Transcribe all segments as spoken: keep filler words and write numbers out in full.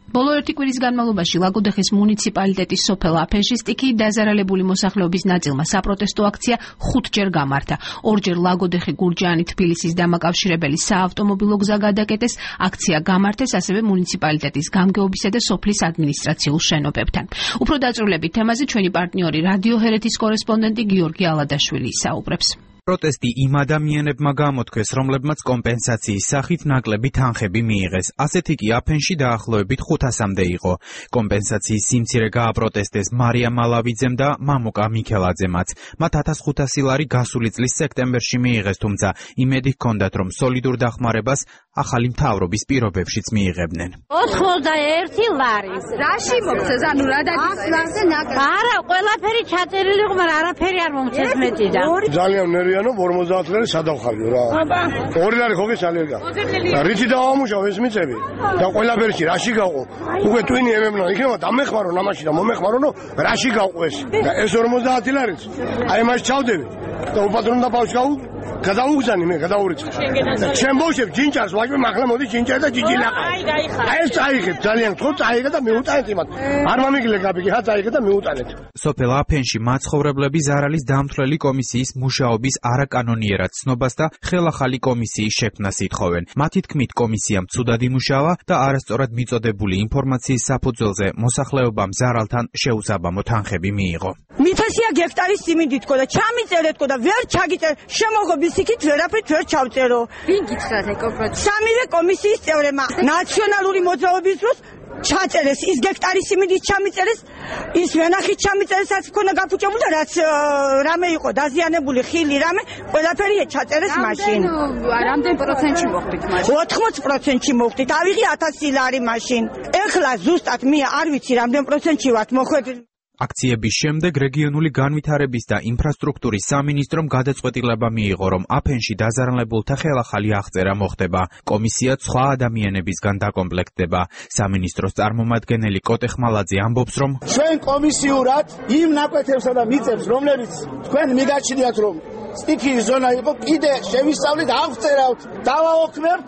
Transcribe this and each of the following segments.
ბოლო ერთი კვირის განმავლობაში ლაგოდეხის მუნიციპალიტეტის სოფელ აფენში სტიქიით დაზარალებული მოსახლეობის ნაწილმა საპროტესტო აქცია ხუთჯერ გამართა. ორჯერ ლაგოდეხი გურჯაანი თბილისის დამაკავშირებელი საავტომობილო გზა გადაკეტეს, აქცია გამართეს ასევე მუნიციპალიტეტის გამგეობისა და სოფლის ადმინისტრაციულ შენობებთან. უფრო დაწვრილებით თემაზე ჩვენი პარტნიორი რადიო ჰერეთის კორესპონდენტი გიორგი ალადაშვილი ისაუბრებს. პროტესტი იმ ადამიანებმა გამოთქვეს, რომლებმაც კომპენსაციის სახით ნაკლები თანხები მიიღეს. ასეთი კი აფენში დაახლოებით ხუთასამდე იყო. კომპენსაციის სიმცირე გააპროტესტეს მარია მალავიძემ და მამუკა მიქელაძემაც. მათ ათას ხუთასი ლარი გასული წლის სექტემბერში მიიღეს, თუმცა იმედი ჰქონდათ, რომ სოლიდურ დახმარებას ახალი მთავრობის პირობებშიც მიიღებდნენ. ოცდაერთი ლარი. რაში მოგწეს, ანუ რა დაგიწევს? არა, ყველაფერი ჩაწერილი იყო, მაგრამ არაფერი არ მომწეს მეტიდან. ძალიან ნერვიანო ორმოცდაათ ლარი სადავხალიო რა. ორი ლარი ხო გესალია. რითი დავამუშავე ეს მიწები და ყველაფერში რაში გავყო. უკვე ტვინი ემემნა, იქნება დამეხმარო ნამაში და მომეხმარონო რაში გავყო ეს. და ეს ორმოცდაათი ლარიც. აი მას ჩავდები და უპატრონო და ბავშვს გავუ გადაუგზანი მე გადაურიცხე. ჩემ ბავშვებს ჯინჯარს ვაჭმე ახლა მოდი ჯინჯარ და ჯიჯილაყა. აი ეს წაიღეთ ძალიან ხო წაიღეთ და მიუტანეთ იმათ. არ მომიგილე გაბიგი ხა წაიღეთ და მიუტანეთ. სოფელ აფენში მაცხოვრებლები ზარალის დამთვლელი კომისიის მუშაობის არაკანონიერად ცნობას და ხელახალი კომისიის შექმნას ითხოვენ. მათი თქმით კომისიამ ცუდად იმუშავა და არასწორად მიწოდებული ინფორმაციის საფუძველზე მოსახლეობამ ზარალთან შეუსაბამო თანხები მიიღო. მითესია გექტარის სიმინდი თქო და ჩამიწერეთ თქო და ვერ ჩაგიწერ შემოღობის იქით ვერაფრით ვერ ჩავწერო. ვინ გითხრათ ეგ კონკრეტულად? სამივე კომისიის წევრებმა ნაციონალური მოძრაობის დროს ჩაწერეს ის გექტარის სიმინდის ჩამიწერეს, ის ვენახით ჩამიწერეს, რაც ქონა გაფუჭებული და რაც რამე იყო დაზიანებული ხილი რამე, ყველაფერი ჩაწერეს მაშინ. რამდენ პროცენტში მოხდით მაშინ? ოთხმოცი პროცენტში მოხდით. ავიღე ათასი ლარი მაშინ. ეხლა ზუსტად მე არ ვიცი რამდენ პროცენტში ვართ მოხვედრილი. აქციების შემდეგ რეგიონული განვითარების და ინფრასტრუქტურის სამინისტრომ გადაწყვეტილება მიიღო, რომ აფენში დაზარალებულთა ხელახალი აღწერა მოხდება. კომისია სხვა ადამიანებისგან დაკომპლექტდება. სამინისტროს წარმომადგენელი კოტე ხმალაძე ამბობს, რომ ჩვენ კომისიურად იმ ნაკვეთებსა და მიწებს, რომლებიც თქვენ მიგაჩნიათ, რომ სტიქიის ზონა იყო, კიდე შევისწავლით, აღწერავთ, დავაოქმებთ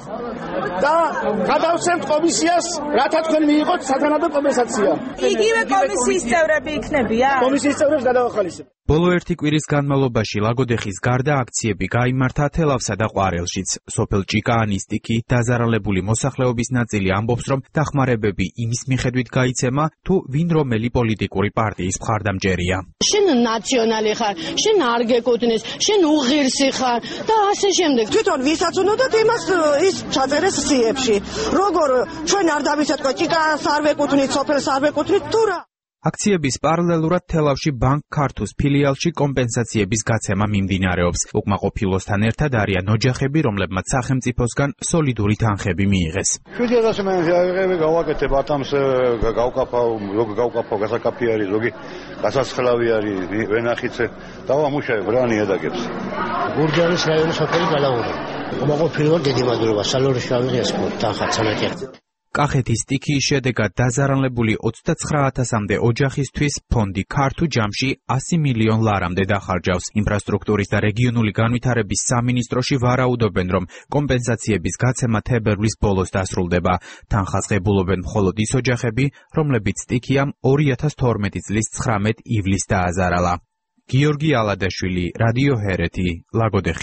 და გადავცემთ კომისიას, რათა თქვენ მიიღოთ სათანადო კომპენსაცია. იგივე კომისიის წევრები იქნებია? კომისიის წევრებს გადავახალისებ. ბოლო ერთი კვირის განმავლობაში ლაგოდეხის გარდა აქციები გაიმართა თელავსა და ყვარელშიც. სოფელ ჭიკაანის სტიქიით დაზარალებული მოსახლეობის ნაწილი ამბობს, რომ დახმარებები იმის მიხედვით გაიცემა, თუ ვინ რომელი პოლიტიკური პარტიის მხარდამჭერია. შენ ნაციონალი ხარ, შენ არ გეკუთვნის, შენ უღირსი ხარ და ასე შემდეგ. თვითონ ვისაც უნდათ იმას ის ჩაწერეს სიებში. როგორ ჩვენ არ დავიცეთქვა ჭიკაანს არ ვეკუთვნით, სოფელს არ ვეკუთვნით თუ რა. აქციების პარალელურად თელავში ბანკ ქართუს ფილიალში კომპენსაციების გაცემა მიმდინარეობს. უკმაყოფილოსთან ერთად არიან ოჯახები, რომლებმაც სახელმწიფოსგან სოლიდური თანხები მიიღეს. შვიდი ათასი მე აღიღები გავაკეთებ ათამს გავკაფავ, ზოგი გავკაფავ გასაკაფი არის, ზოგი გასასხლავი არის, ვენახიცე დავამუშავებ რა ნიადაგებს. გურჯაანის რაიონის სოფელი გალაური. უკმაყოფილო დიდი მადლობა სალორი შავი ეს თანხა ცალკე. კახეთის სტიქიის შედეგად დაზარალებული ოცდაცხრა ათასამდე ოჯახისთვის ფონდი ქართუ ჯამში ასი მილიონ ლარამდე დახარჯავს. ინფრასტრუქტურის და რეგიონული განვითარების სამინისტროში ვარაუდობენ, რომ კომპენსაციების გაცემა თებერვლის ბოლოს დასრულდება. თანხას ღებულობენ მხოლოდ ის ოჯახები, რომლებიც სტიქიამ ორი ათას თორმეტი წლის ცხრამეტ ივლისს დააზარალა. გიორგი ალადაშვილი, რადიო ჰერეთი, ლაგოდეხი.